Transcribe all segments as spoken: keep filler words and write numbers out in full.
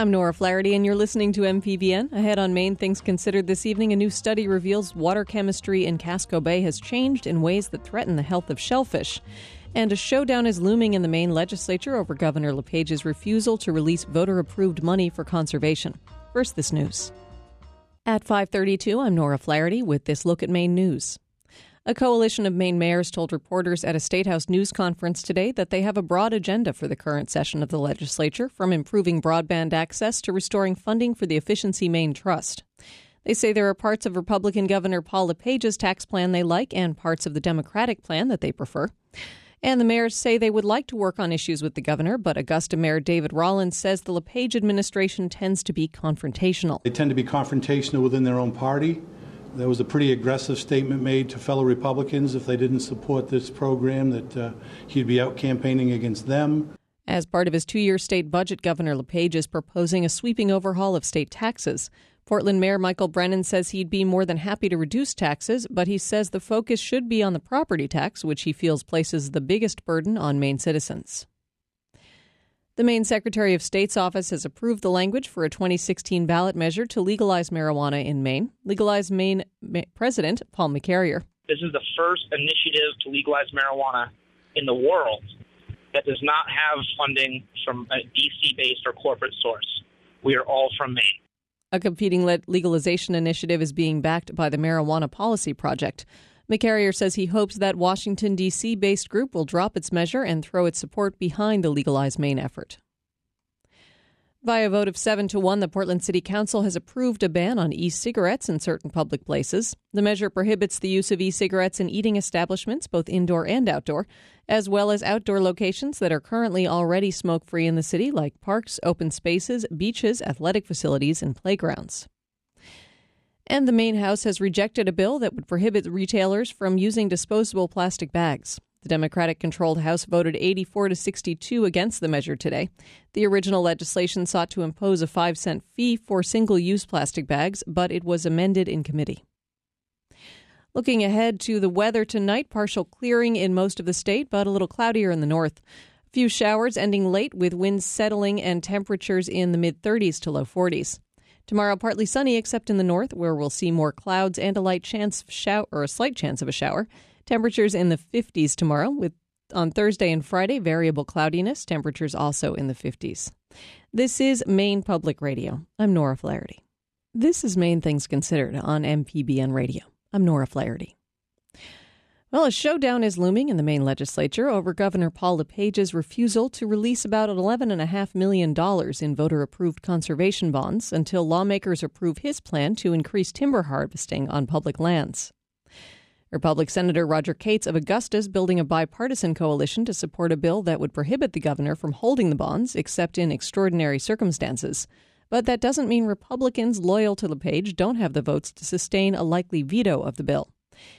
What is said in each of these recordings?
I'm Nora Flaherty, and you're listening to M P B N. Ahead on Maine Things Considered this evening, a new study reveals water chemistry in Casco Bay has changed in ways that threaten the health of shellfish. And a showdown is looming in the Maine legislature over Governor LePage's refusal to release voter-approved money for conservation. First, this news. At five thirty-two, I'm Nora Flaherty with this look at Maine news. A coalition of Maine mayors told reporters at a State House news conference today that they have a broad agenda for the current session of the legislature, from improving broadband access to restoring funding for the Efficiency Maine Trust. They say there are parts of Republican Governor Paul LePage's tax plan they like and parts of the Democratic plan that they prefer. And the mayors say they would like to work on issues with the governor, but Augusta Mayor David Rollins says the LePage administration tends to be confrontational. They tend to be confrontational within their own party. There was a pretty aggressive statement made to fellow Republicans if they didn't support this program, that uh, he'd be out campaigning against them. As part of his two-year state budget, Governor LePage is proposing a sweeping overhaul of state taxes. Portland Mayor Michael Brennan says he'd be more than happy to reduce taxes, but he says the focus should be on the property tax, which he feels places the biggest burden on Maine citizens. The Maine Secretary of State's office has approved the language for a twenty sixteen ballot measure to legalize marijuana in Maine. Legalize Maine Ma- President Paul McCarrier. This is the first initiative to legalize marijuana in the world that does not have funding from a D C-based or corporate source. We are all from Maine. A competing legalization initiative is being backed by the Marijuana Policy Project. McCarrier says he hopes that Washington, D C-based group will drop its measure and throw its support behind the Legalize Maine effort. Via a vote of seven to one, the Portland City Council has approved a ban on e-cigarettes in certain public places. The measure prohibits the use of e-cigarettes in eating establishments, both indoor and outdoor, as well as outdoor locations that are currently already smoke-free in the city, like parks, open spaces, beaches, athletic facilities, and playgrounds. And the Maine House has rejected a bill that would prohibit retailers from using disposable plastic bags. The Democratic-controlled House voted eighty-four to sixty-two against the measure today. The original legislation sought to impose a five cent fee for single-use plastic bags, but it was amended in committee. Looking ahead to the weather tonight, partial clearing in most of the state, but a little cloudier in the north. A few showers ending late with winds settling and temperatures in the mid-thirties to low forties. Tomorrow, partly sunny except in the north, where we'll see more clouds and a light chance of shower, or a slight chance of a shower. Temperatures in the fifties tomorrow, with on Thursday and Friday, variable cloudiness. Temperatures also in the fifties. This is Maine Public Radio. I'm Nora Flaherty. This is Maine Things Considered on M P B N Radio. I'm Nora Flaherty. Well, a showdown is looming in the Maine legislature over Governor Paul LePage's refusal to release about eleven point five million dollars in voter-approved conservation bonds until lawmakers approve his plan to increase timber harvesting on public lands. Republican Senator Roger Cates of Augusta is building a bipartisan coalition to support a bill that would prohibit the governor from holding the bonds except in extraordinary circumstances. But that doesn't mean Republicans loyal to LePage don't have the votes to sustain a likely veto of the bill.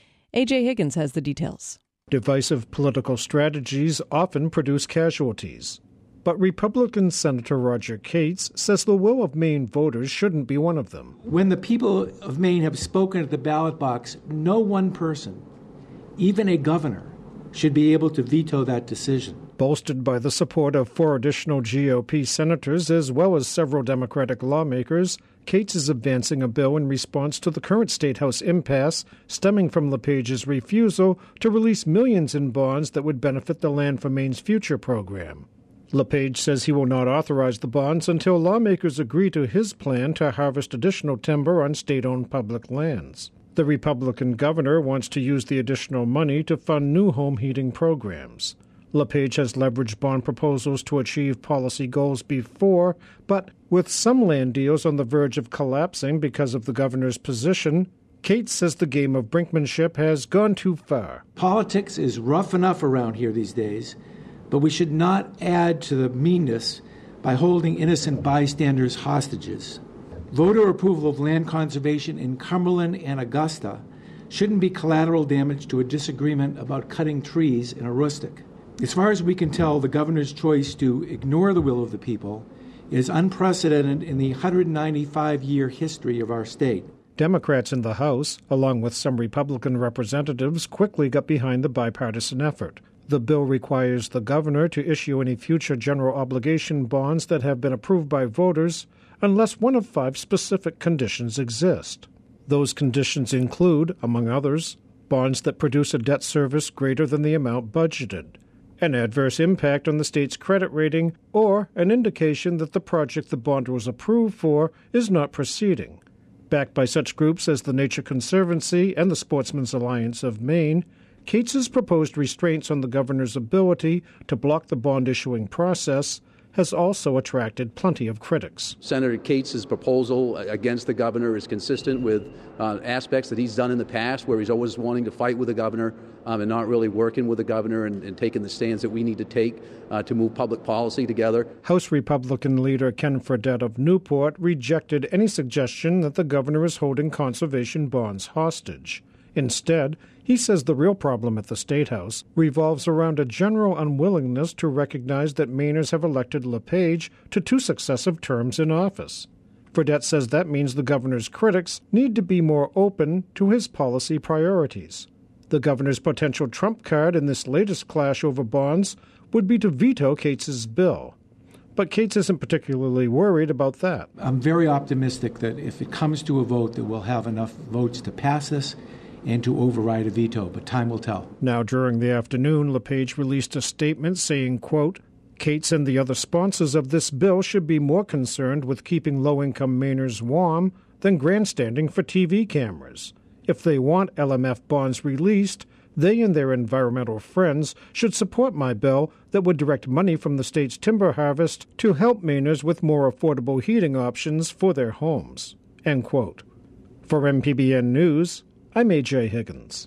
A J Higgins has the details. Divisive political strategies often produce casualties. But Republican Senator Roger Cates says the will of Maine voters shouldn't be one of them. When the people of Maine have spoken at the ballot box, no one person, even a governor, should be able to veto that decision. Bolstered by the support of four additional G O P senators as well as several Democratic lawmakers, Cates is advancing a bill in response to the current State House impasse stemming from LePage's refusal to release millions in bonds that would benefit the Land for Maine's Future program. LePage says he will not authorize the bonds until lawmakers agree to his plan to harvest additional timber on state-owned public lands. The Republican governor wants to use the additional money to fund new home heating programs. LePage has leveraged bond proposals to achieve policy goals before, but with some land deals on the verge of collapsing because of the governor's position, Cates says the game of brinkmanship has gone too far. Politics is rough enough around here these days, but we should not add to the meanness by holding innocent bystanders hostages. Voter approval of land conservation in Cumberland and Augusta shouldn't be collateral damage to a disagreement about cutting trees in Aroostook. As far as we can tell, the governor's choice to ignore the will of the people is unprecedented in the one hundred ninety-five year history of our state. Democrats in the House, along with some Republican representatives, quickly got behind the bipartisan effort. The bill requires the governor to issue any future general obligation bonds that have been approved by voters unless one of five specific conditions exist. Those conditions include, among others, bonds that produce a debt service greater than the amount budgeted, an adverse impact on the state's credit rating, or an indication that the project the bond was approved for is not proceeding. Backed by such groups as the Nature Conservancy and the Sportsmen's Alliance of Maine, Cates's proposed restraints on the governor's ability to block the bond-issuing process has also attracted plenty of critics. Senator Cates's proposal against the governor is consistent with uh, aspects that he's done in the past, where he's always wanting to fight with the governor um, and not really working with the governor and, and taking the stands that we need to take uh, to move public policy together. House Republican leader Ken Fredette of Newport rejected any suggestion that the governor is holding conservation bonds hostage. Instead, he says the real problem at the State House revolves around a general unwillingness to recognize that Mainers have elected LePage to two successive terms in office. Fredette says that means the governor's critics need to be more open to his policy priorities. The governor's potential trump card in this latest clash over bonds would be to veto Cates's bill. But Cates isn't particularly worried about that. I'm very optimistic that if it comes to a vote that we'll have enough votes to pass this and to override a veto, but time will tell. Now, during the afternoon, LePage released a statement saying, quote, Cates and the other sponsors of this bill should be more concerned with keeping low-income Mainers warm than grandstanding for T V cameras. If they want L M F bonds released, they and their environmental friends should support my bill that would direct money from the state's timber harvest to help Mainers with more affordable heating options for their homes. End quote. For M P B N News, I'm A J Higgins.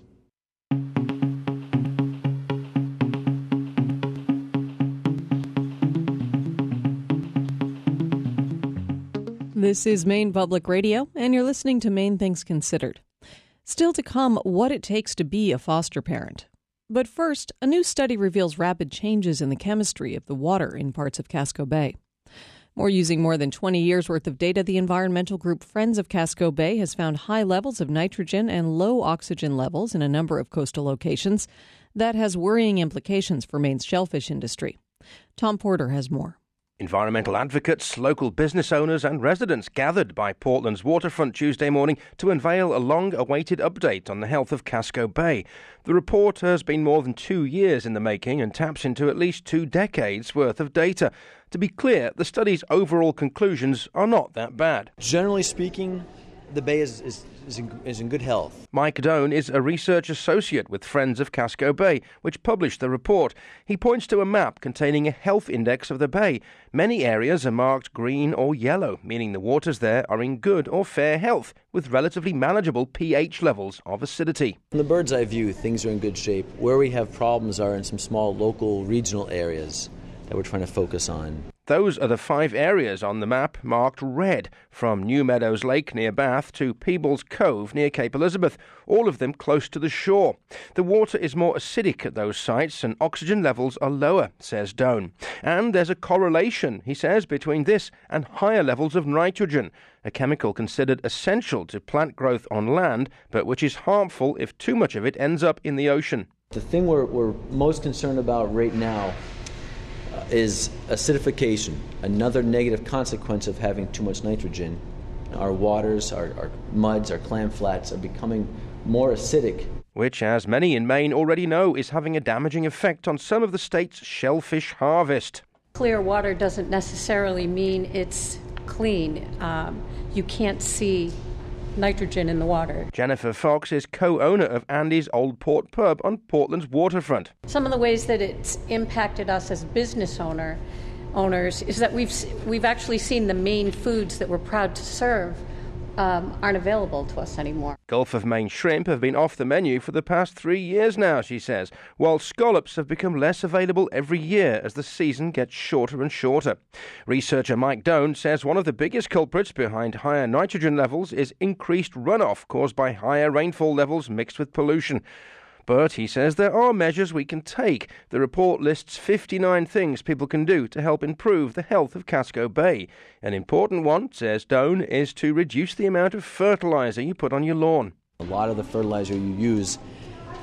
This is Maine Public Radio, and you're listening to Maine Things Considered. Still to come, what it takes to be a foster parent. But first, a new study reveals rapid changes in the chemistry of the water in parts of Casco Bay. More using more than twenty years' worth of data, the environmental group Friends of Casco Bay has found high levels of nitrogen and low oxygen levels in a number of coastal locations. That has worrying implications for Maine's shellfish industry. Tom Porter has more. Environmental advocates, local business owners and residents gathered by Portland's waterfront Tuesday morning to unveil a long-awaited update on the health of Casco Bay. The report has been more than two years in the making and taps into at least two decades' worth of data. To be clear, the study's overall conclusions are not that bad. Generally speaking, the bay is, is, is, in, is in good health. Mike Doan is a research associate with Friends of Casco Bay, which published the report. He points to a map containing a health index of the bay. Many areas are marked green or yellow, meaning the waters there are in good or fair health, with relatively manageable pH levels of acidity. From the bird's eye view, things are in good shape. Where we have problems are in some small local regional areas that we're trying to focus on. Those are the five areas on the map marked red, from New Meadows Lake near Bath to Peebles Cove near Cape Elizabeth, all of them close to the shore. The water is more acidic at those sites and oxygen levels are lower, says Doan. And there's a correlation, he says, between this and higher levels of nitrogen, a chemical considered essential to plant growth on land, but which is harmful if too much of it ends up in the ocean. The thing we're, we're most concerned about right now is acidification, another negative consequence of having too much nitrogen. Our waters, our, our muds, our clam flats are becoming more acidic. Which, as many in Maine already know, is having a damaging effect on some of the state's shellfish harvest. Clear water doesn't necessarily mean it's clean. Um, you can't see nitrogen in the water. Jennifer Fox is co-owner of Andy's Old Port Pub on Portland's waterfront. Some of the ways that it's impacted us as business owner owners is that we've we've actually seen the main foods that we're proud to serve um, aren't available to us anymore. Gulf of Maine shrimp have been off the menu for the past three years now, she says, while scallops have become less available every year as the season gets shorter and shorter. Researcher Mike Doan says one of the biggest culprits behind higher nitrogen levels is increased runoff caused by higher rainfall levels mixed with pollution. But he says there are measures we can take. The report lists fifty-nine things people can do to help improve the health of Casco Bay. An important one, says Doan, is to reduce the amount of fertilizer you put on your lawn. A lot of the fertilizer you use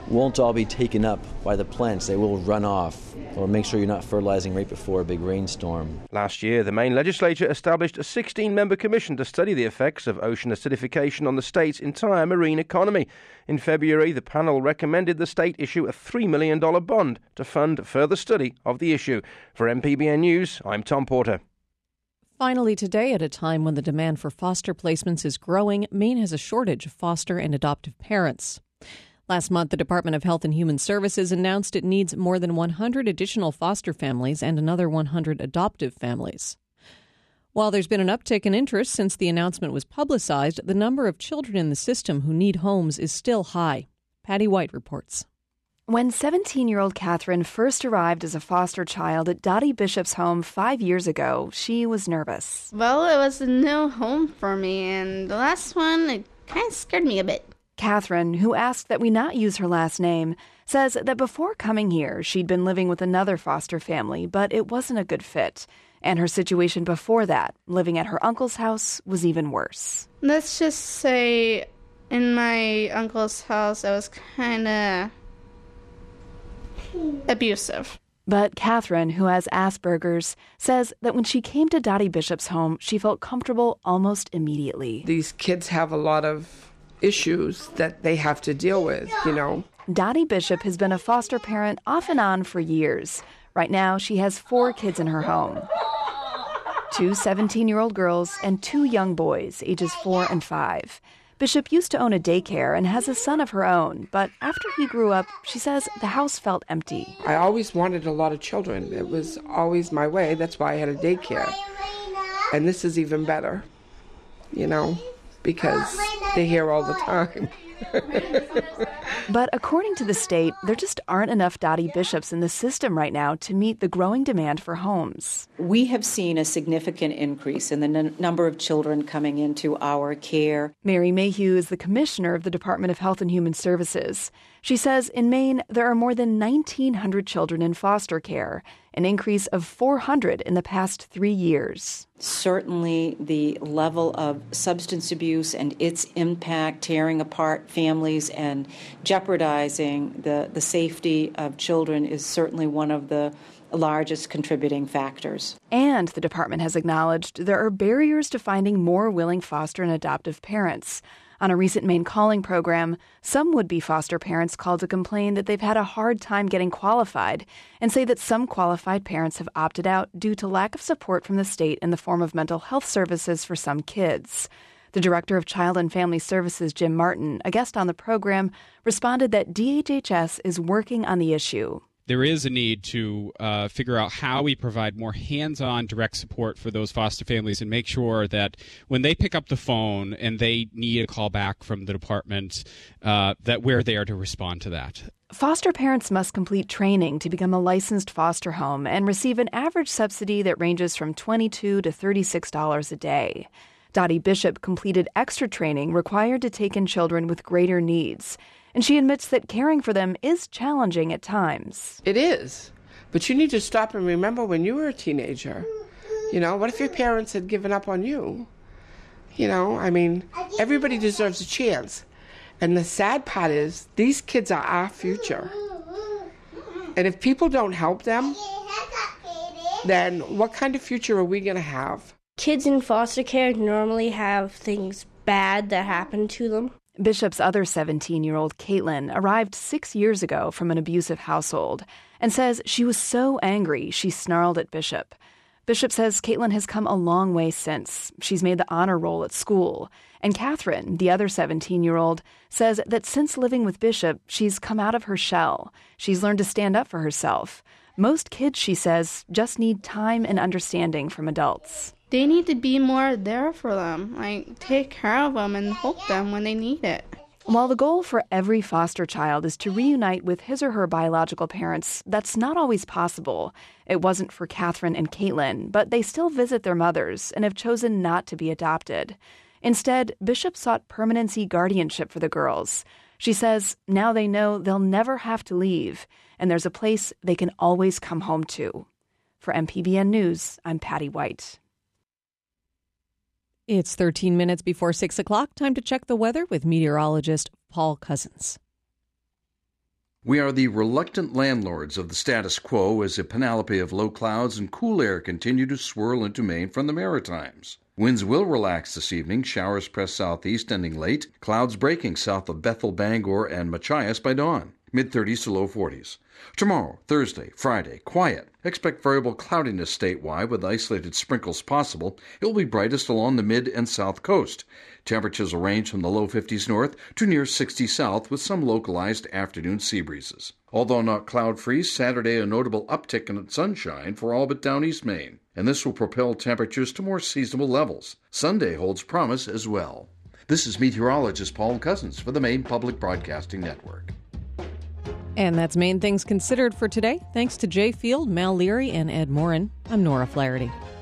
won't all be taken up by the plants. They will run off. Or make sure you're not fertilizing right before a big rainstorm. Last year, the Maine legislature established a sixteen-member commission to study the effects of ocean acidification on the state's entire marine economy. In February, the panel recommended the state issue a three million dollars bond to fund further study of the issue. For M P B N News, I'm Tom Porter. Finally today, at a time when the demand for foster placements is growing, Maine has a shortage of foster and adoptive parents. Last month, the Department of Health and Human Services announced it needs more than one hundred additional foster families and another one hundred adoptive families. While there's been an uptick in interest since the announcement was publicized, the number of children in the system who need homes is still high. Patty White reports. When seventeen-year-old Catherine first arrived as a foster child at Dottie Bishop's home five years ago, she was nervous. Well, it was a new home for me, and the last one, it kind of scared me a bit. Catherine, who asked that we not use her last name, says that before coming here, she'd been living with another foster family, but it wasn't a good fit. And her situation before that, living at her uncle's house, was even worse. Let's just say in my uncle's house, I was kind of abusive. But Catherine, who has Asperger's, says that when she came to Dottie Bishop's home, she felt comfortable almost immediately. These kids have a lot of issues that they have to deal with, you know. Dottie Bishop has been a foster parent off and on for years. Right now, she has four kids in her home. Two seventeen-year-old girls and two young boys, ages four and five. Bishop used to own a daycare and has a son of her own, but after he grew up, she says the house felt empty. I always wanted a lot of children. It was always my way. That's why I had a daycare. And this is even better, you know, because they're here all the time. But according to the state, there just aren't enough Dottie Bishops in the system right now to meet the growing demand for homes. We have seen a significant increase in the n- number of children coming into our care. Mary Mayhew is the commissioner of the Department of Health and Human Services. She says in Maine, there are more than nineteen hundred children in foster care, an increase of four hundred in the past three years. Certainly the level of substance abuse and its impact tearing apart families and jeopardizing the, the safety of children is certainly one of the largest contributing factors. And the department has acknowledged there are barriers to finding more willing foster and adoptive parents. On a recent Maine Calling program, some would-be foster parents called to complain that they've had a hard time getting qualified and say that some qualified parents have opted out due to lack of support from the state in the form of mental health services for some kids. The director of Child and Family Services, Jim Martin, a guest on the program, responded that D H H S is working on the issue. There is a need to uh, figure out how we provide more hands-on direct support for those foster families and make sure that when they pick up the phone and they need a call back from the department, uh, that we're there to respond to that. Foster parents must complete training to become a licensed foster home and receive an average subsidy that ranges from twenty-two dollars to thirty-six dollars a day. Dottie Bishop completed extra training required to take in children with greater needs. And she admits that caring for them is challenging at times. It is. But you need to stop and remember when you were a teenager. You know, what if your parents had given up on you? You know, I mean, everybody deserves a chance. And the sad part is, these kids are our future. And if people don't help them, then what kind of future are we going to have? Kids in foster care normally have things bad that happen to them. Bishop's other seventeen-year-old, Caitlin, arrived six years ago from an abusive household and says she was so angry she snarled at Bishop. Bishop says Caitlin has come a long way since. She's made the honor roll at school. And Catherine, the other seventeen-year-old, says that since living with Bishop, she's come out of her shell. She's learned to stand up for herself. Most kids, she says, just need time and understanding from adults. They need to be more there for them, like take care of them and help them when they need it. While the goal for every foster child is to reunite with his or her biological parents, that's not always possible. It wasn't for Catherine and Caitlin, but they still visit their mothers and have chosen not to be adopted. Instead, Bishop sought permanency guardianship for the girls. She says now they know they'll never have to leave, and there's a place they can always come home to. For M P B N News, I'm Patty White. It's thirteen minutes before six o'clock. Time to check the weather with meteorologist Paul Cousins. We are the reluctant landlords of the status quo as a panoply of low clouds and cool air continue to swirl into Maine from the Maritimes. Winds will relax this evening, showers press southeast ending late, clouds breaking south of Bethel, Bangor, and Machias by dawn, mid-thirties to low forties. Tomorrow, Thursday, Friday, quiet. Expect variable cloudiness statewide with isolated sprinkles possible. It will be brightest along the mid and south coast. Temperatures will range from the low fifties north to near sixty south with some localized afternoon sea breezes. Although not cloud-free, Saturday a notable uptick in sunshine for all but down East Maine, and this will propel temperatures to more seasonable levels. Sunday holds promise as well. This is meteorologist Paul Cousins for the Maine Public Broadcasting Network. And that's Maine Things Considered for today. Thanks to Jay Field, Mal Leary, and Ed Morin. I'm Nora Flaherty.